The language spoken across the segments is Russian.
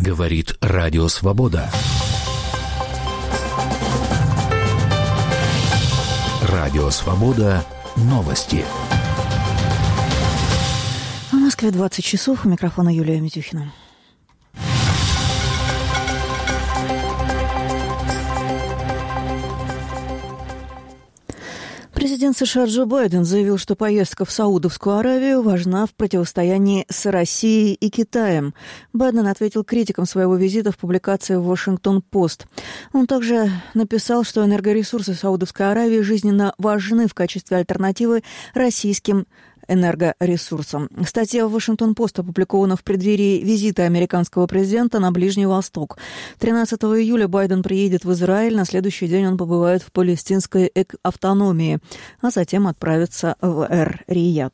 Говорит Радио Свобода. Радио Свобода. Новости. В Москве 20 часов. У микрофона Юлия Митюхина. Президент США Джо Байден заявил, что поездка в Саудовскую Аравию важна в противостоянии с Россией и Китаем. Байден ответил критикам своего визита в публикации в «Вашингтон-Пост». Он также написал, что энергоресурсы Саудовской Аравии жизненно важны в качестве альтернативы российским энергоресурсам. Статья в «Вашингтон-Пост» опубликована в преддверии визита американского президента на Ближний Восток. 13 июля Байден приедет в Израиль, на следующий день он побывает в палестинской автономии, а затем отправится в Эр-Рияд.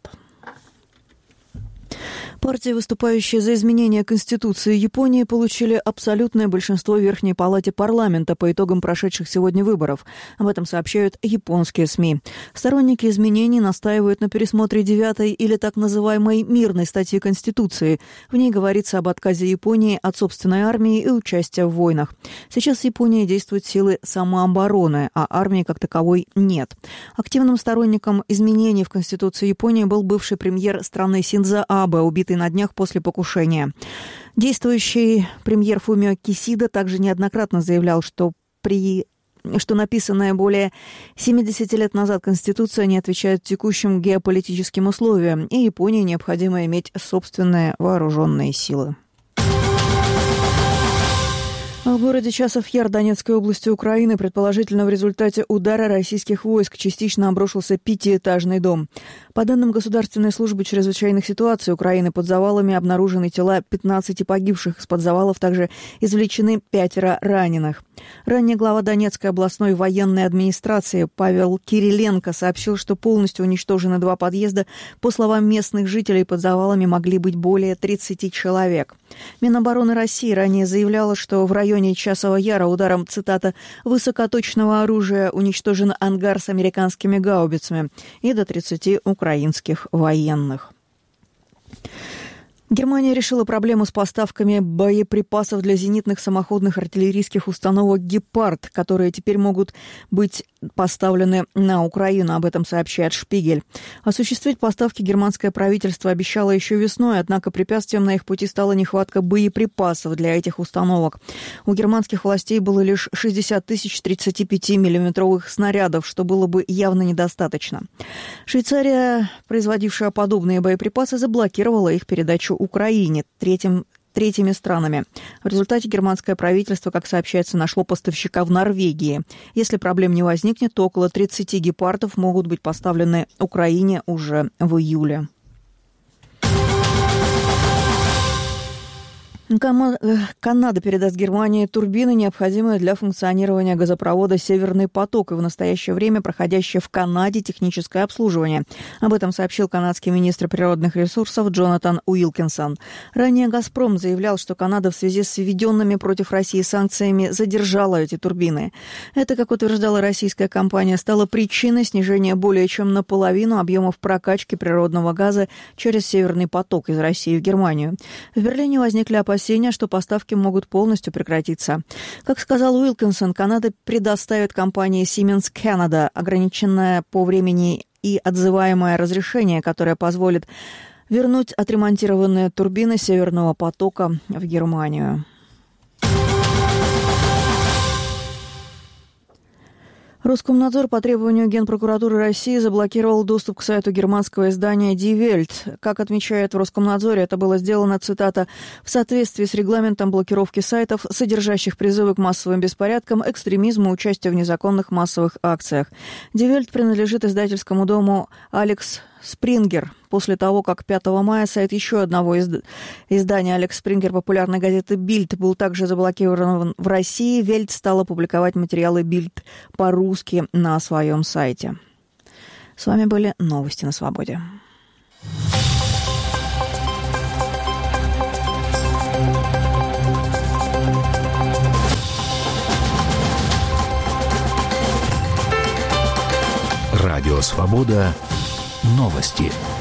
Партии, выступающие за изменение Конституции Японии, получили абсолютное большинство в Верхней палате парламента по итогам прошедших сегодня выборов. Об этом сообщают японские СМИ. Сторонники изменений настаивают на пересмотре 9-й или так называемой мирной статьи Конституции. В ней говорится об отказе Японии от собственной армии и участия в войнах. Сейчас в Японии действуют силы самообороны, а армии как таковой нет. Активным сторонником изменений в Конституции Японии был бывший премьер страны Синдзо Абе, убитый на днях после покушения. Действующий премьер Фумио Кисида также неоднократно заявлял, что написанная более 70 лет назад Конституция не отвечает текущим геополитическим условиям, и Японии необходимо иметь собственные вооруженные силы. В городе Часов-Яр Донецкой области Украины, предположительно в результате удара российских войск, частично обрушился 5-этажный дом. По данным Государственной службы чрезвычайных ситуаций Украины, под завалами обнаружены тела 15 погибших. Из-под завалов также извлечены 5 раненых. Ранее глава Донецкой областной военной администрации Павел Кириленко сообщил, что полностью уничтожены 2 подъезда. По словам местных жителей, под завалами могли быть более 30 человек. Минобороны России ранее заявляла, что в районе Часового Яра ударом, цитата, «высокоточного оружия уничтожен ангар с американскими гаубицами» и до 30 украинских военных. Германия решила проблему с поставками боеприпасов для зенитных самоходных артиллерийских установок «Гепард», которые теперь могут быть поставлены на Украину. Об этом сообщает «Шпигель». Осуществить поставки германское правительство обещало еще весной, однако препятствием на их пути стала нехватка боеприпасов для этих установок. У германских властей было лишь 60 тысяч 35-миллиметровых снарядов, что было бы явно недостаточно. Швейцария, производившая подобные боеприпасы, заблокировала их передачу Украине, третьими странами. В результате германское правительство, как сообщается, нашло поставщика в Норвегии. Если проблем не возникнет, то около 30 гепардов могут быть поставлены Украине уже в июле. Канада передаст Германии турбины, необходимые для функционирования газопровода «Северный поток», и в настоящее время проходящее в Канаде техническое обслуживание. Об этом сообщил канадский министр природных ресурсов Джонатан Уилкинсон. Ранее «Газпром» заявлял, что Канада в связи с введенными против России санкциями задержала эти турбины. Это, как утверждала российская компания, стало причиной снижения более чем наполовину объемов прокачки природного газа через «Северный поток» из России в Германию. В Берлине возникли опасения, что поставки могут полностью прекратиться. Как сказал Уилкинсон, Канада предоставит компании Siemens Canada ограниченное по времени и отзываемое разрешение, которое позволит вернуть отремонтированные турбины «Северного потока» в Германию. Роскомнадзор по требованию Генпрокуратуры России заблокировал доступ к сайту германского издания Die Welt. Как отмечают в Роскомнадзоре, это было сделано, цитата, «в соответствии с регламентом блокировки сайтов, содержащих призывы к массовым беспорядкам, экстремизму, участию в незаконных массовых акциях». Die Welt принадлежит издательскому дому Алекс Спрингер. После того, как 5 мая сайт еще одного издания Алекс Спрингер популярной газеты «Бильд» был также заблокирован в России, Вельт стала публиковать материалы «Бильд» по-русски на своем сайте. С вами были новости на Свободе. Радио «Свобода». Новости.